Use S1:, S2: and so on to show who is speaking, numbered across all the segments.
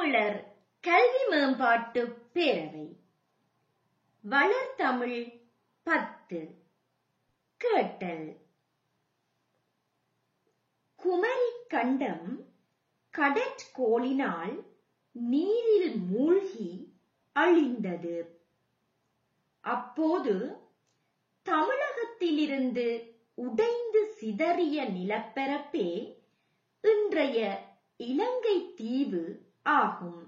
S1: தமிழர் கல்வி மேம்பாட்டு பேரவை வளர்தமிழ் 10 கேட்டல். குமரி கண்டம் கடற்கோளினால் நீரில் மூழ்கி அழிந்தது. அப்போது தமிழகத்திலிருந்து உடைந்து சிதறிய நிலப்பரப்பே இன்றைய இலங்கை தீவு ஆகும்.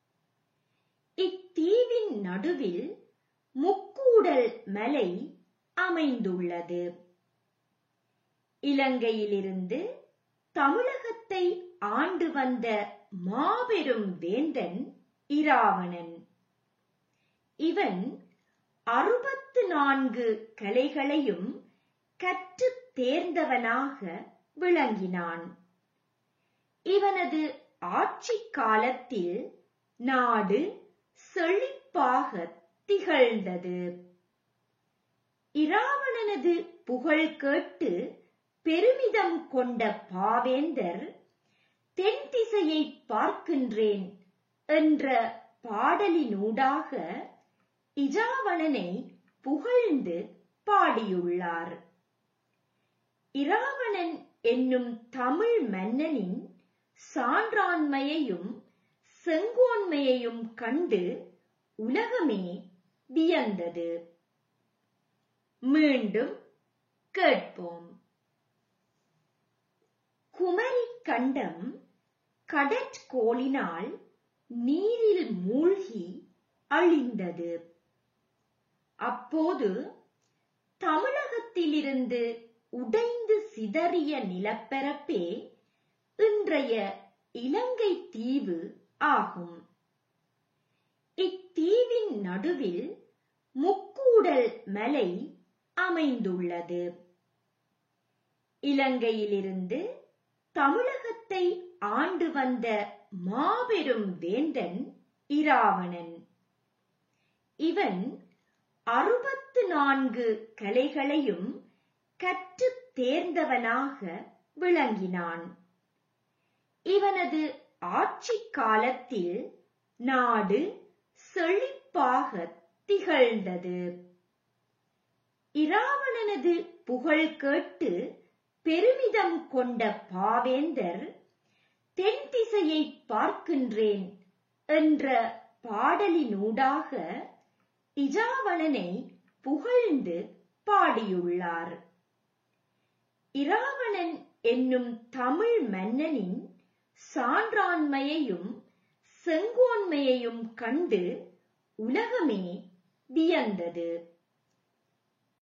S1: இத்தீவின் நடுவில் முக்கூடல் மலை அமைந்துள்ளது. இலங்கையிலிருந்து தமிழகத்தை ஆண்டு வந்த மாபெரும் வேந்தன் இராவணன். இவன் 64 கலைகளையும் கற்றுத் தேர்ந்தவனாக விளங்கினான். இவனது ஆட்சி காலத்தில் நாடு செழிப்பாக திகழ்ந்தது. இராவணனது புகழ் கேட்டு பெருமிதம் கொண்ட பாவேந்தர் தென் திசையை பார்க்கின்றேன் என்ற பாடலினூடாக இராவணனை புகழ்ந்து பாடியுள்ளார். இராவணன் என்னும் தமிழ் மன்னனின் சான்றாண்மையையும் செங்கோன்மையையும் கண்டு உலகமே வியந்தது. மீண்டும் கேட்போம். குமரி கண்டம் கடற்கோளினால் நீரில் மூழ்கி அழிந்தது. அப்போது தமிழகத்திலிருந்து உடைந்து சிதறிய நிலப்பரப்பே இன்றைய இலங்கை தீவு ஆகும். இத்தீவின் நடுவில் முக்கூடல் மலை அமைந்துள்ளது. இலங்கையிலிருந்து தமிழகத்தை ஆண்டு வந்த மாபெரும் வேந்தன் இராவணன். இவன் 64 கலைகளையும் கற்றுத் தேர்ந்தவனாக விளங்கினான். இவனது ஆட்சி காலத்தில் நாடு செழிப்பாக திகழ்ந்தது. இராவணனது புகழ் கேட்டு பெருமிதம் கொண்ட பாவேந்தர் தென் திசையை பார்க்கின்றேன் என்ற பாடலினூடாக இராவணனை புகழ்ந்து பாடியுள்ளார். இராவணன் என்னும் தமிழ் மன்னனின் சான்றாண்மையையும் செங்கோன்மையையும் கண்டு உலகமே வியந்தது.